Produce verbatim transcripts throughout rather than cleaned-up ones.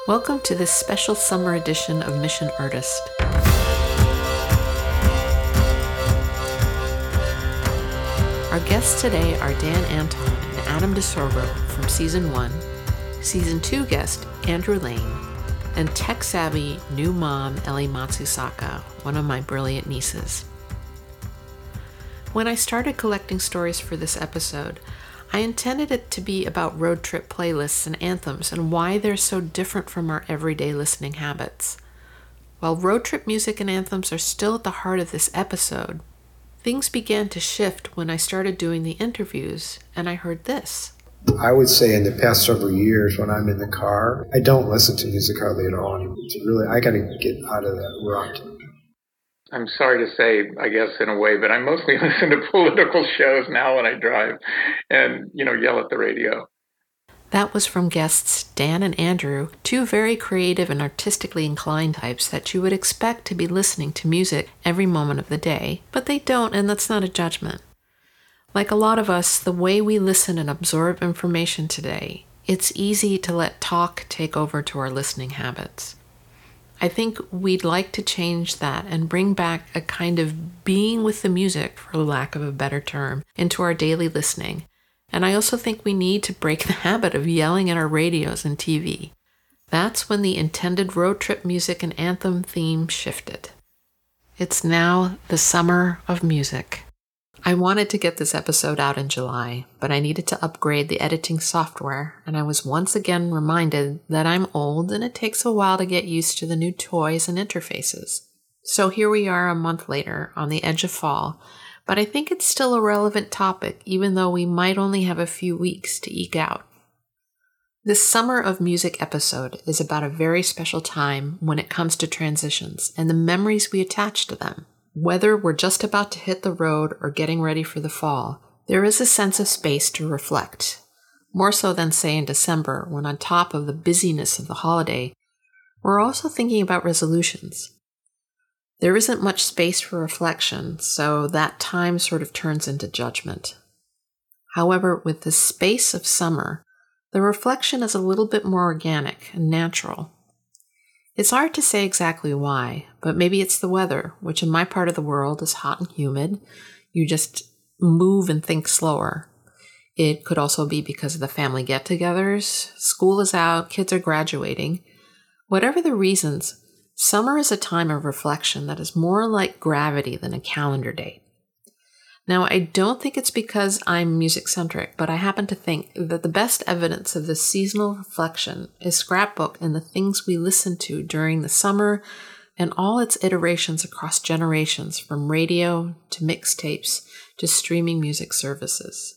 Welcome to this special summer edition of Mission Artist. Our guests today are Dan Anton and Adam DeSorbo from Season one, Season two guest Andrew Lane, and tech-savvy new mom Ellie Matsusaka, one of my brilliant nieces. When I started collecting stories for this episode, I intended it to be about road trip playlists and anthems and why they're so different from our everyday listening habits. While road trip music and anthems are still at the heart of this episode, things began to shift when I started doing the interviews and I heard this. I would say in the past several years when I'm in the car, I don't listen to music hardly at all anymore. It's really, I got to get out of that rut. I'm sorry to say, I guess, in a way, but I mostly listen to political shows now when I drive and, you know, yell at the radio. That was from guests Dan and Andrew, two very creative and artistically inclined types that you would expect to be listening to music every moment of the day, but they don't, and that's not a judgment. Like a lot of us, the way we listen and absorb information today, it's easy to let talk take over to our listening habits. I think we'd like to change that and bring back a kind of being with the music, for lack of a better term, into our daily listening. And I also think we need to break the habit of yelling at our radios and T V. That's when the intended road trip music and anthem theme shifted. It's now the summer of music. I wanted to get this episode out in July, but I needed to upgrade the editing software, and I was once again reminded that I'm old and it takes a while to get used to the new toys and interfaces. So here we are a month later, on the edge of fall, but I think it's still a relevant topic, even though we might only have a few weeks to eke out. This Summer of Music episode is about a very special time when it comes to transitions and the memories we attach to them. Whether we're just about to hit the road or getting ready for the fall, there is a sense of space to reflect. More so than, say, in December, when on top of the busyness of the holiday, we're also thinking about resolutions. There isn't much space for reflection, so that time sort of turns into judgment. However, with the space of summer, the reflection is a little bit more organic and natural. It's hard to say exactly why, but maybe it's the weather, which in my part of the world is hot and humid. You just move and think slower. It could also be because of the family get-togethers, school is out, kids are graduating. Whatever the reasons, summer is a time of reflection that is more like gravity than a calendar date. Now, I don't think it's because I'm music-centric, but I happen to think that the best evidence of this seasonal reflection is scrapbook and the things we listen to during the summer and all its iterations across generations, from radio to mixtapes to streaming music services.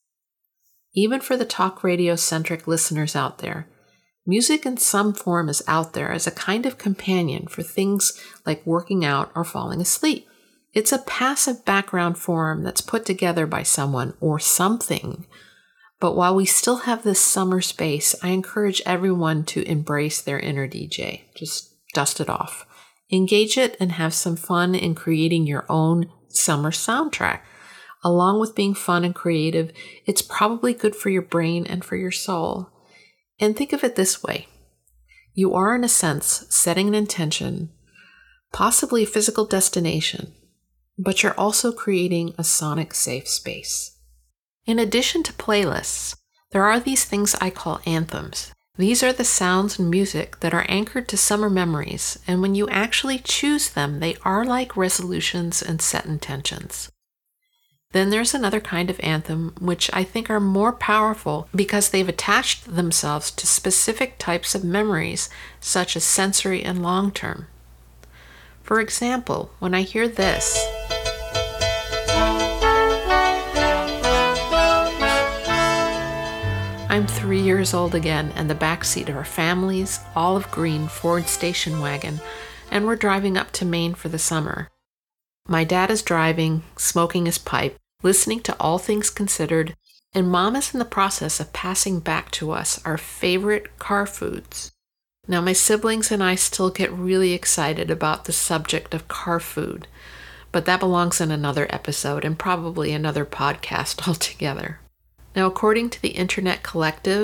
Even for the talk radio-centric listeners out there, music in some form is out there as a kind of companion for things like working out or falling asleep. It's a passive background form that's put together by someone or something. But while we still have this summer space, I encourage everyone to embrace their inner D J. Just dust it off. Engage it and have some fun in creating your own summer soundtrack. Along with being fun and creative, it's probably good for your brain and for your soul. And think of it this way. You are, in a sense, setting an intention, possibly a physical destination, but you're also creating a sonic safe space. In addition to playlists, there are these things I call anthems. These are the sounds and music that are anchored to summer memories, and when you actually choose them, they are like resolutions and set intentions. Then there's another kind of anthem which I think are more powerful because they've attached themselves to specific types of memories, such as sensory and long-term. For example, when I hear this, I'm three years old again and the backseat of our family's olive green Ford station wagon, and we're driving up to Maine for the summer. My dad is driving, smoking his pipe, listening to All Things Considered, and Mom is in the process of passing back to us our favorite car foods. Now, my siblings and I still get really excited about the subject of car food, but that belongs in another episode and probably another podcast altogether. Now, according to the Internet Collective,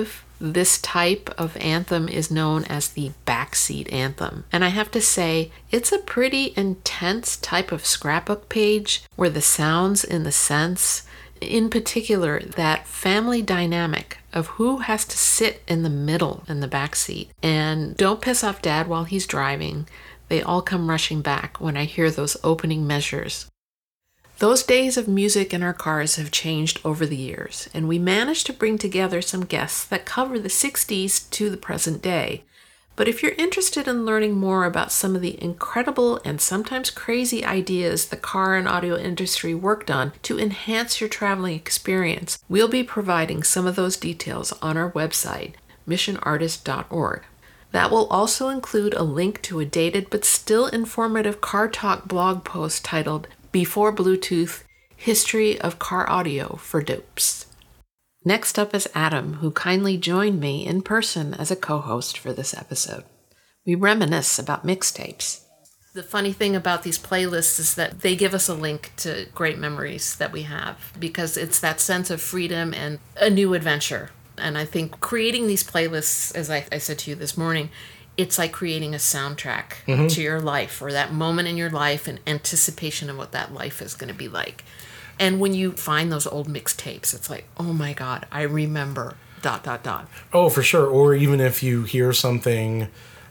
This type of anthem is known as the backseat anthem. And I have to say, it's a pretty intense type of scrapbook page where the sounds and the sense, in particular, that family dynamic of who has to sit in the middle in the backseat and don't piss off dad while he's driving, they all come rushing back when I hear those opening measures. Those days of music in our cars have changed over the years, and we managed to bring together some guests that cover the sixties to the present day. But if you're interested in learning more about some of the incredible and sometimes crazy ideas the car and audio industry worked on to enhance your traveling experience, we'll be providing some of those details on our website, mission artist dot org. That will also include a link to a dated but still informative Car Talk blog post titled Before Bluetooth, History of Car Audio for Dopes. Next up is Adam, who kindly joined me in person as a co-host for this episode. We reminisce about mixtapes. The funny thing about these playlists is that they give us a link to great memories that we have because it's that sense of freedom and a new adventure. And I think creating these playlists, as I, I said to you this morning, it's like creating a soundtrack mm-hmm. to your life or that moment in your life and anticipation of what that life is going to be like. And when you find those old mixtapes, it's like, oh my God, I remember dot, dot, dot. Oh, for sure. Or even if you hear something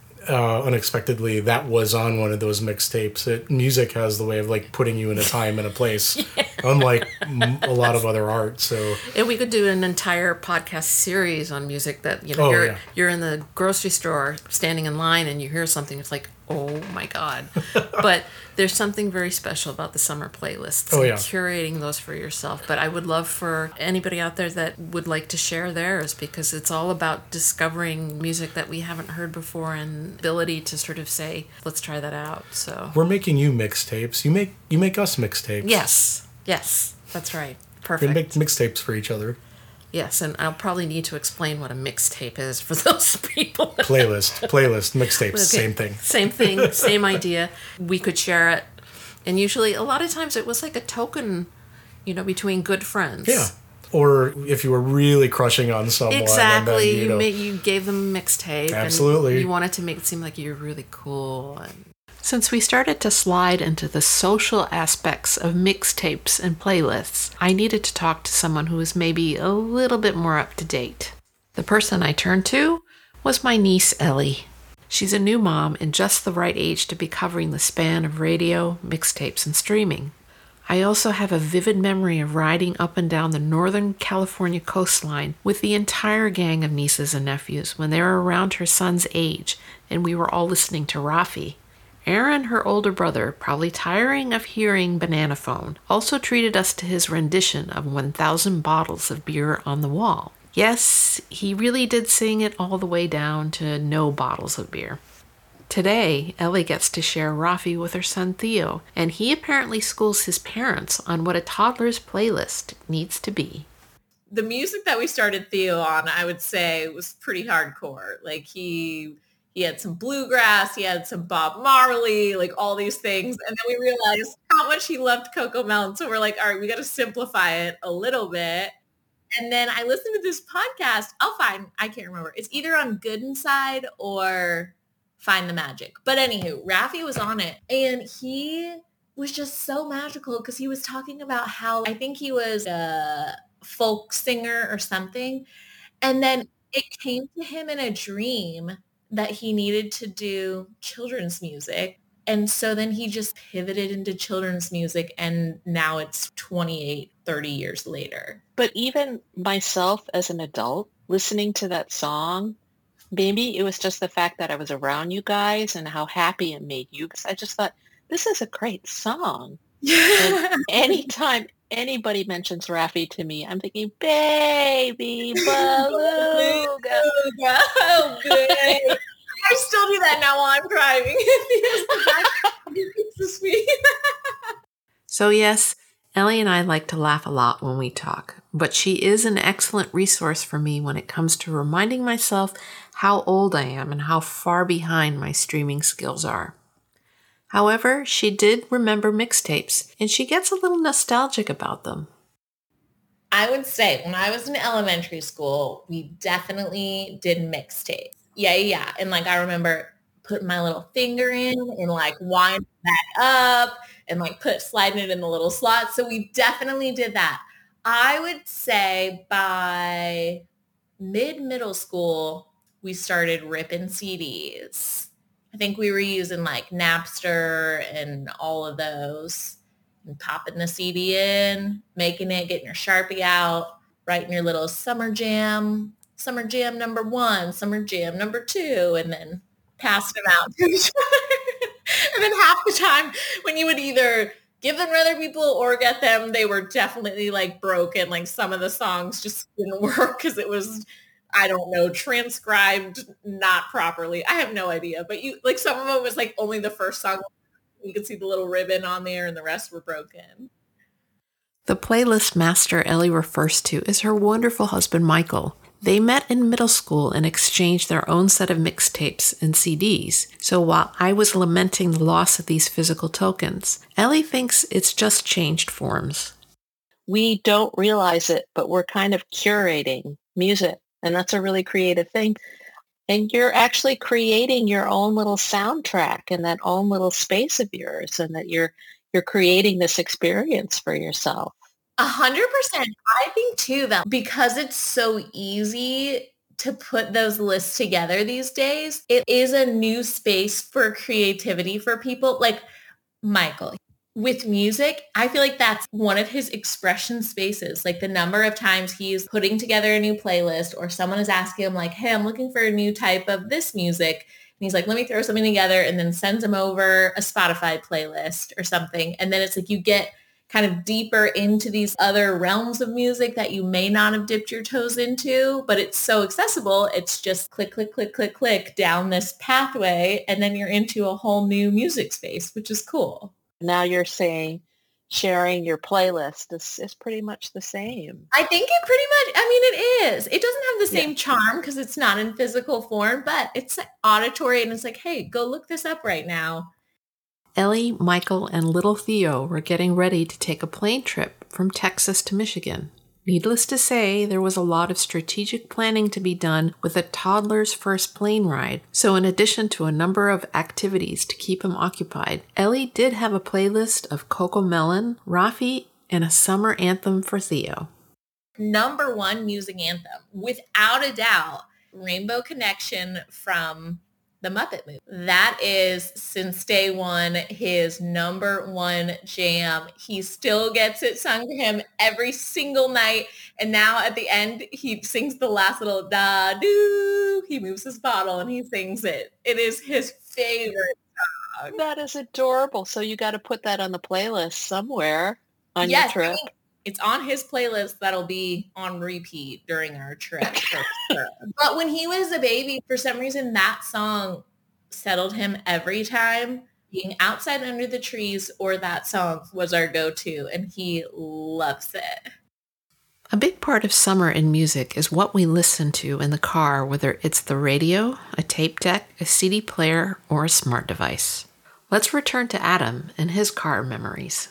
uh, unexpectedly that was on one of those mixtapes, it, music has the way of like putting you in a time and a place, yeah. unlike m- a lot of other art. So, and we could do an entire podcast series on music that, you know, oh, you're, yeah. you're in the grocery store standing in line and you hear something, it's like, oh my God. But there's something very special about the summer playlists oh, and yeah. curating those for yourself. But I would love for anybody out there that would like to share theirs because it's all about discovering music that we haven't heard before and ability to sort of say, let's try that out. So we're making you mixtapes. You make you make us mixtapes. Yes. Yes. That's right. Perfect. We make mixtapes for each other. Yes, and I'll probably need to explain what a mixtape is for those people. Playlist, playlist, mixtapes, okay. Same thing. Same thing, same idea. We could share it. And usually, a lot of times, it was like a token, you know, between good friends. Yeah. Or if you were really crushing on someone. Exactly. And then, you, you, know, made, you gave them a mixtape. Absolutely. And you wanted to make it seem like you were really cool. And since we started to slide into the social aspects of mixtapes and playlists, I needed to talk to someone who was maybe a little bit more up to date. The person I turned to was my niece, Ellie. She's a new mom and just the right age to be covering the span of radio, mixtapes, and streaming. I also have a vivid memory of riding up and down the Northern California coastline with the entire gang of nieces and nephews when they were around her son's age and we were all listening to Rafi. Aaron, her older brother, probably tiring of hearing Banana Phone, also treated us to his rendition of one thousand bottles of beer on the wall. Yes, he really did sing it all the way down to no bottles of beer. Today, Ellie gets to share Rafi with her son Theo, and he apparently schools his parents on what a toddler's playlist needs to be. The music that we started Theo on, I would say, was pretty hardcore. Like, he... He had some bluegrass, he had some Bob Marley, like all these things. And then we realized how much he loved Coco Melon. So we're like, all right, we got to simplify it a little bit. And then I listened to this podcast. I'll find, I can't remember. It's either on Good Inside or Find the Magic. But anywho, Rafi was on it. And he was just so magical because he was talking about how, I think he was a folk singer or something. And then it came to him in a dream that he needed to do children's music. And so then he just pivoted into children's music and now it's twenty-eight, thirty years later. But even myself as an adult, listening to that song, maybe it was just the fact that I was around you guys and how happy it made you. Because I just thought, this is a great song. And anytime anybody mentions Rafi to me, I'm thinking, baby beluga. Oh, good. I still do that now while I'm driving. It's so sweet. So yes, Ellie and I like to laugh a lot when we talk, but she is an excellent resource for me when it comes to reminding myself how old I am and how far behind my streaming skills are. However, she did remember mixtapes, and she gets a little nostalgic about them. I would say when I was in elementary school, we definitely did mixtapes. Yeah, yeah. And like I remember putting my little finger in and like winding that up and like put sliding it in the little slot. So we definitely did that. I would say by mid-middle school, we started ripping C Ds. I think we were using like Napster and all of those and popping the C D in, making it, getting your Sharpie out, writing your little summer jam, summer jam number one, summer jam number two, and then passing them out to each other. And then half the time when you would either give them to other people or get them, they were definitely like broken. Like some of the songs just didn't work because it was, I don't know, transcribed not properly. I have no idea. But you like some of them was like only the first song. You could see the little ribbon on there and the rest were broken. The playlist master Ellie refers to is her wonderful husband, Michael. They met in middle school and exchanged their own set of mixtapes and C Ds. So while I was lamenting the loss of these physical tokens, Ellie thinks it's just changed forms. We don't realize it, but we're kind of curating music, and that's a really creative thing. And you're actually creating your own little soundtrack in that own little space of yours, and that you're you're creating this experience for yourself. A hundred percent. I think too that because it's so easy to put those lists together these days, it is a new space for creativity for people. Like Michael, with music, I feel like that's one of his expression spaces. Like the number of times he's putting together a new playlist or someone is asking him like, hey, I'm looking for a new type of this music. And he's like, let me throw something together, and then sends him over a Spotify playlist or something. And then it's like you get kind of deeper into these other realms of music that you may not have dipped your toes into, but it's so accessible. It's just click, click, click, click, click down this pathway, and then you're into a whole new music space, which is cool. Now you're saying sharing your playlist is, is pretty much the same. I think it pretty much, I mean, it is. It doesn't have the same yeah. charm because it's not in physical form, but it's auditory, and it's like, hey, go look this up right now. Ellie, Michael, and little Theo were getting ready to take a plane trip from Texas to Michigan. Needless to say, there was a lot of strategic planning to be done with a toddler's first plane ride. So in addition to a number of activities to keep him occupied, Ellie did have a playlist of CoComelon, Raffi, and a summer anthem for Theo. Number one music anthem, without a doubt, Rainbow Connection from The Muppet Movie. That is, since day one, his number one jam. He still gets it sung to him every single night. And now at the end, he sings the last little da-doo. He moves his bottle and he sings it. It is his favorite song. That is adorable. So you got to put that on the playlist somewhere on yes, your trip. I mean, it's on his playlist that'll be on repeat during our trip. For sure. But when he was a baby, for some reason, that song settled him every time. Being outside under the trees or that song was our go-to, and he loves it. A big part of summer in music is what we listen to in the car, whether it's the radio, a tape deck, a C D player, or a smart device. Let's return to Adam and his car memories.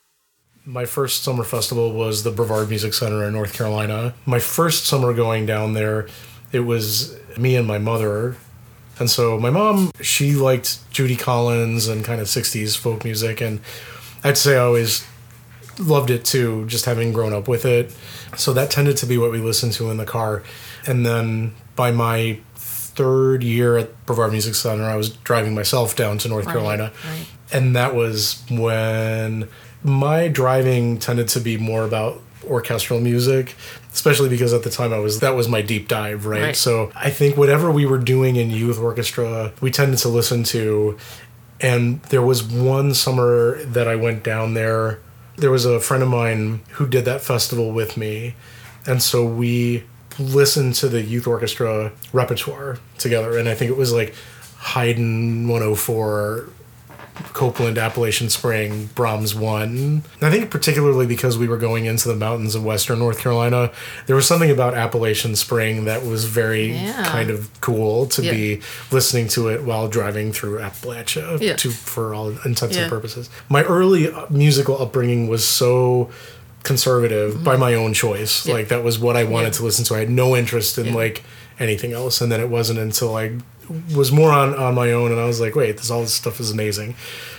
My first summer festival was the Brevard Music Center in North Carolina. My first summer going down there, it was me and my mother. And so my mom, she liked Judy Collins and kind of sixties folk music. And I'd say I always loved it too, just having grown up with it. So that tended to be what we listened to in the car. And then by my third year at Brevard Music Center, I was driving myself down to North right, Carolina. Right. And that was when my driving tended to be more about orchestral music, especially because at the time I was that was my deep dive, right? right? So I think whatever we were doing in youth orchestra, we tended to listen to. And there was one summer that I went down there. There was a friend of mine who did that festival with me. And so we listened to the youth orchestra repertoire together. And I think it was like Haydn one oh four, Copland, Appalachian Spring, Brahms one. And I think particularly because we were going into the mountains of western North Carolina, there was something about Appalachian Spring that was very yeah. kind of cool to yeah. be listening to it while driving through Appalachia yeah. to, for all intents yeah. and purposes. My early musical upbringing was so conservative mm-hmm. by my own choice. Yeah. Like that was what I wanted yeah. to listen to. I had no interest in yeah. like anything else. And then it wasn't until I was more on, on my own and I was like, wait, this all this stuff is amazing.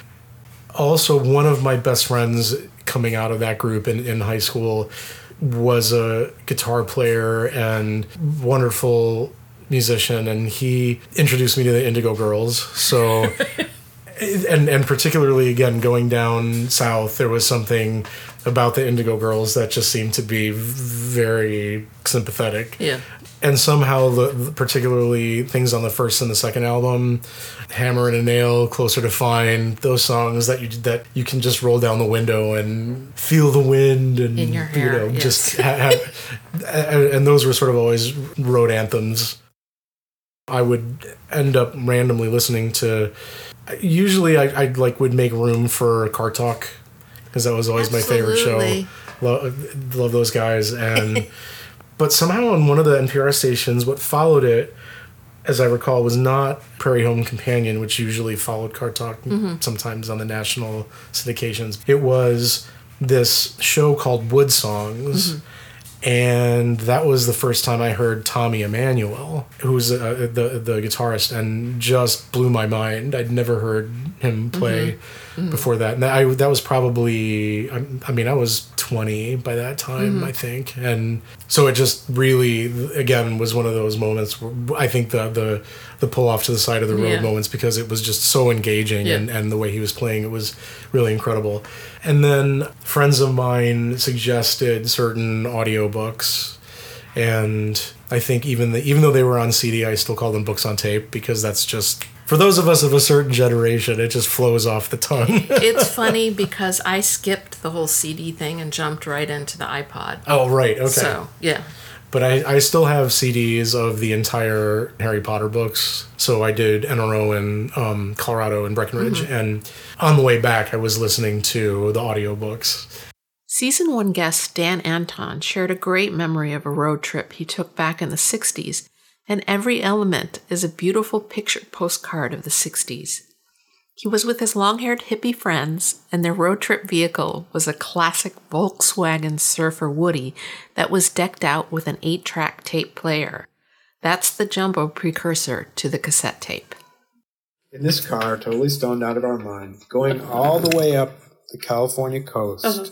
Also, one of my best friends coming out of that group in, in high school was a guitar player and wonderful musician, and he introduced me to the Indigo Girls. So, and and particularly again going down south, there was something about the Indigo Girls that just seemed to be very sympathetic. Yeah. And somehow, the, particularly things on the first and the second album, Hammer and a Nail, Closer to Fine, those songs that you that you can just roll down the window and feel the wind and in your hair, you know yes. just have, and those were sort of always road anthems. I would end up randomly listening to. Usually, I I like would make room for Car Talk because that was always Absolutely. my favorite show. Love, love those guys and. But somehow on one of the N P R stations, what followed it, as I recall, was not Prairie Home Companion, which usually followed Car Talk mm-hmm. sometimes on the national syndications. It was this show called Wood Songs, mm-hmm. and that was the first time I heard Tommy Emmanuel, who was uh, the the guitarist, and just blew my mind. I'd never heard him play mm-hmm. before that. And I, that was probably, I, I mean, I was twenty by that time, mm-hmm. I think. And so it just really, again, was one of those moments where I think the the, the pull off to the side of the road yeah. moments, because it was just so engaging yeah. and, and the way he was playing, it was really incredible. And then friends of mine suggested certain audiobooks. And I think even the, even though they were on C D, I still call them books on tape, because that's just, for those of us of a certain generation, it just flows off the tongue. It's funny because I skipped the whole C D thing and jumped right into the iPod. Oh, right. Okay. So, yeah. But I, I still have C Ds of the entire Harry Potter books. So I did N R O in um, Colorado and Breckenridge. Mm-hmm. And on the way back, I was listening to the audiobooks. Season one guest Dan Anton shared a great memory of a road trip he took back in the sixties, and every element is a beautiful pictured postcard of the sixties. He was with his long-haired hippie friends, and their road trip vehicle was a classic Volkswagen Surfer Woody that was decked out with an eight-track tape player. That's the jumbo precursor to the cassette tape. In this car, totally stoned out of our mind, going all the way up the California coast, uh-huh.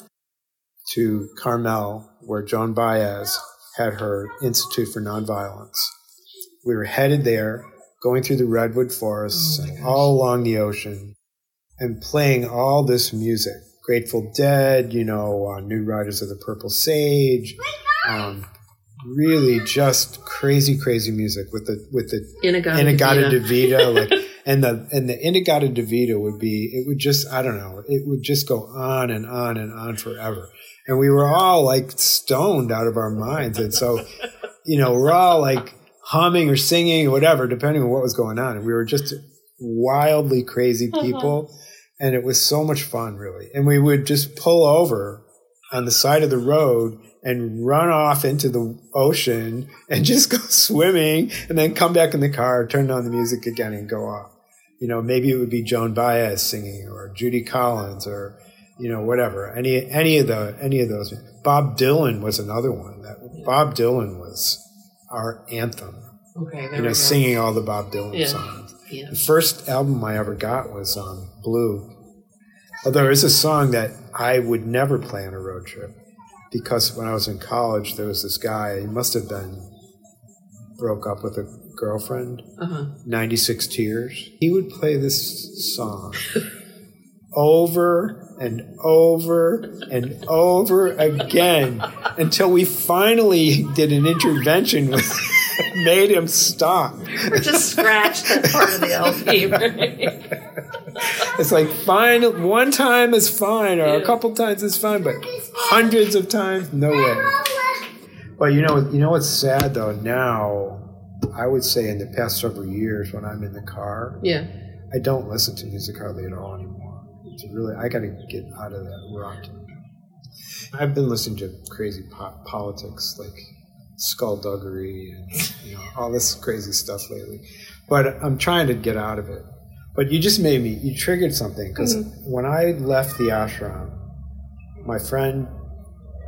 to Carmel, where Joan Baez had her Institute for Nonviolence. We were headed there, going through the redwood forests, oh and all along the ocean, and playing all this music. Grateful Dead, you know, uh, New Riders of the Purple Sage, um, really just crazy, crazy music with the with the In-A-Gadda-Da-Vida, like, and the and the In-A-Gadda-Da-Vida would be, it would just, I don't know, it would just go on and on and on forever. And we were all like stoned out of our minds. And so, you know, we're all like humming or singing or whatever, depending on what was going on. And we were just wildly crazy people. Uh-huh. And it was so much fun, really. And we would just pull over on the side of the road and run off into the ocean and just go swimming and then come back in the car, turn on the music again and go off. You know, maybe it would be Joan Baez singing or Judy Collins or, you know, whatever. Any any of the any of those. Bob Dylan was another one. That Bob Dylan was our anthem. Okay, there you know, we go. Singing all the Bob Dylan yeah. songs. Yeah. The first album I ever got was um, Blue. Although there is a song that I would never play on a road trip, because when I was in college, there was this guy. He must have been broke up with a girlfriend. Uh-huh. ninety-six Tears. He would play this song over and over and over again until we finally did an intervention with made him stop. Or just scratch that part of the L P, right? It's like, fine, one time is fine, or yeah. a couple times is fine, but hundreds of times, no way. But you know, you know what's sad though? Now, I would say in the past several years, when I'm in the car, yeah, I don't listen to music hardly at all anymore. It's really, I got to get out of that rut. I've been listening to crazy pop politics, like skullduggery and you know all this crazy stuff lately, but I'm trying to get out of it. But you just made me, you triggered something, because mm-hmm. when I left the ashram, my friend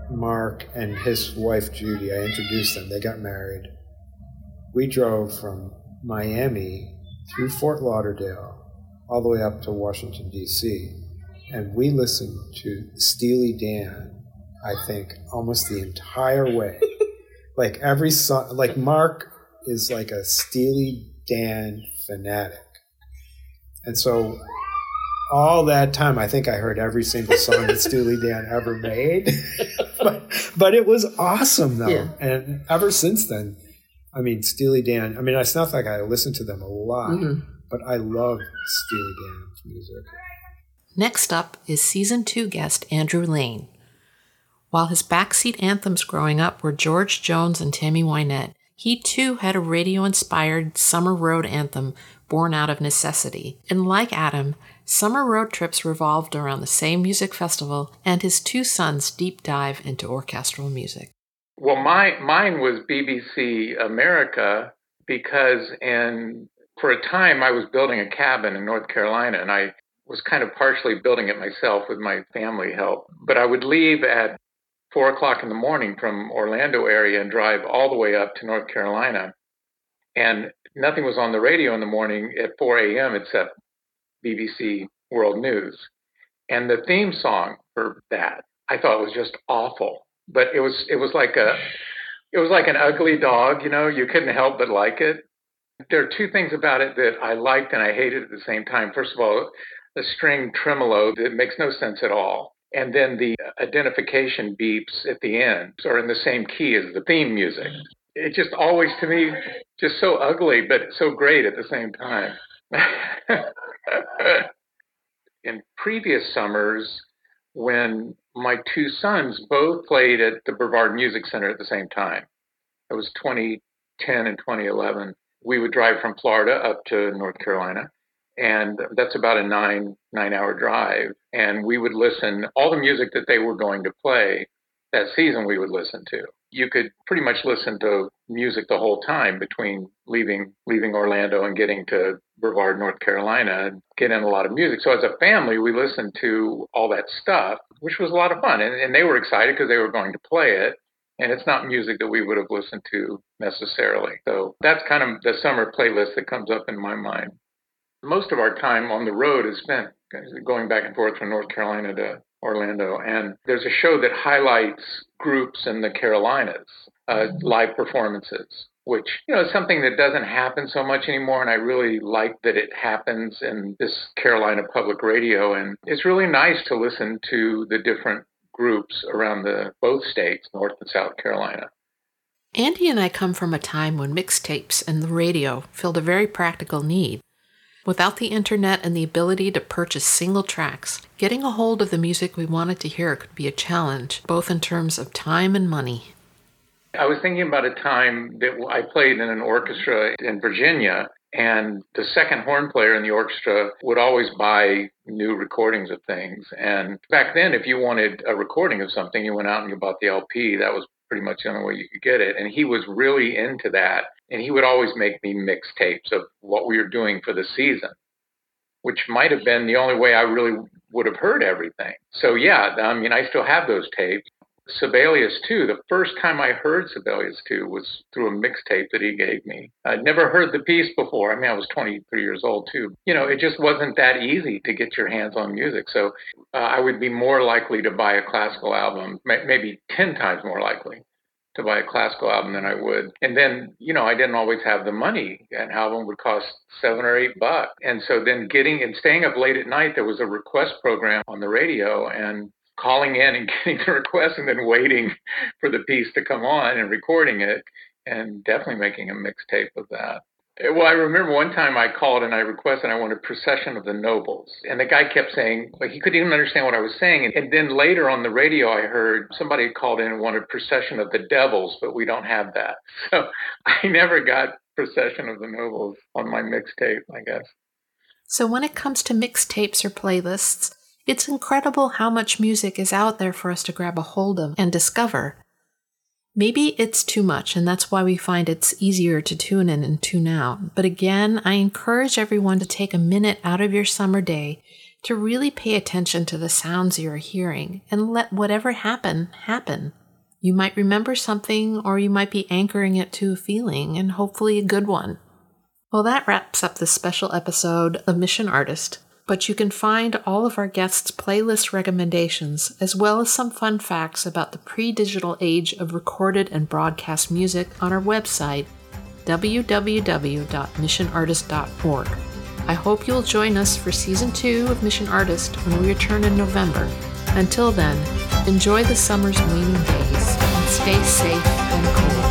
Mark and his wife Judy, I introduced them. They got married. We drove from Miami through Fort Lauderdale all the way up to Washington, D C, and we listened to Steely Dan, I think, almost the entire way. Like every song, like Mark is like a Steely Dan fanatic. And so all that time, I think I heard every single song that Steely Dan ever made. but, but it was awesome, though. Yeah. And ever since then, I mean, Steely Dan, I mean, it's not like I listen to them a lot, mm-hmm. but I love Steely Dan's music. Next up is season two guest Andrew Lane. While his backseat anthems growing up were George Jones and Tammy Wynette, he too had a radio-inspired summer road anthem born out of necessity. And like Adam, summer road trips revolved around the same music festival and his two sons' deep dive into orchestral music. Well, my, mine was B B C America because in, for a time I was building a cabin in North Carolina, and I was kind of partially building it myself with my family help. But I would leave at four o'clock in the morning from Orlando area and drive all the way up to North Carolina. And nothing was on the radio in the morning at four a.m. except B B C World News. And the theme song for that, I thought was just awful. But it was it was like a it was like an ugly dog, you know, you couldn't help but like it. There are two things about it that I liked and I hated at the same time. First of all, the string tremolo that makes no sense at all. And then the identification beeps at the end are in the same key as the theme music. It just always, to me, just so ugly, but so great at the same time. In previous summers, when my two sons both played at the Brevard Music Center at the same time, it was twenty ten and twenty eleven, we would drive from Florida up to North Carolina. And that's about a nine, nine hour drive. And we would listen, all the music that they were going to play that season, we would listen to. You could pretty much listen to music the whole time between leaving, leaving Orlando and getting to Brevard, North Carolina, and get in a lot of music. So as a family, we listened to all that stuff, which was a lot of fun. And, and they were excited because they were going to play it. And it's not music that we would have listened to necessarily. So that's kind of the summer playlist that comes up in my mind. Most of our time on the road is spent going back and forth from North Carolina to Orlando. And there's a show that highlights groups in the Carolinas, uh, live performances, which, you know, is something that doesn't happen so much anymore. And I really like that it happens in this Carolina Public Radio. And it's really nice to listen to the different groups around the both states, North and South Carolina. Andy and I come from a time when mixtapes and the radio filled a very practical need. Without the internet and the ability to purchase single tracks, getting a hold of the music we wanted to hear could be a challenge, both in terms of time and money. I was thinking about a time that I played in an orchestra in Virginia, and the second horn player in the orchestra would always buy new recordings of things. And back then, if you wanted a recording of something, you went out and you bought the L P. That was pretty much the only way you could get it. And he was really into that. And he would always make me mixtapes of what we were doing for the season, which might have been the only way I really would have heard everything. So yeah, I mean, I still have those tapes. Sibelius two, the first time I heard Sibelius two was through a mixtape that he gave me. I'd never heard the piece before. I mean, I was twenty-three years old too. You know, it just wasn't that easy to get your hands on music. So uh, I would be more likely to buy a classical album, maybe ten times more likely to buy a classical album than I would. And then, you know, I didn't always have the money. An album would cost seven or eight bucks. And so then getting and staying up late at night, there was a request program on the radio, and calling in and getting the request and then waiting for the piece to come on and recording it, and definitely making a mixtape of that. Well, I remember one time I called and I requested, I wanted Procession of the Nobles. And the guy kept saying, like, he couldn't even understand what I was saying. And then later on the radio, I heard somebody had called in and wanted Procession of the Devils, but we don't have that. So I never got Procession of the Nobles on my mixtape, I guess. So when it comes to mixtapes or playlists, it's incredible how much music is out there for us to grab a hold of and discover. Maybe it's too much, and that's why we find it's easier to tune in and tune out. But again, I encourage everyone to take a minute out of your summer day to really pay attention to the sounds you're hearing and let whatever happen, happen. You might remember something, or you might be anchoring it to a feeling, and hopefully a good one. Well, that wraps up this special episode of Mission Artist, but you can find all of our guests' playlist recommendations, as well as some fun facts about the pre-digital age of recorded and broadcast music on our website, w w w dot mission artist dot org. I hope you'll join us for Season two of Mission Artist when we return in November. Until then, enjoy the summer's waning days and stay safe and cool.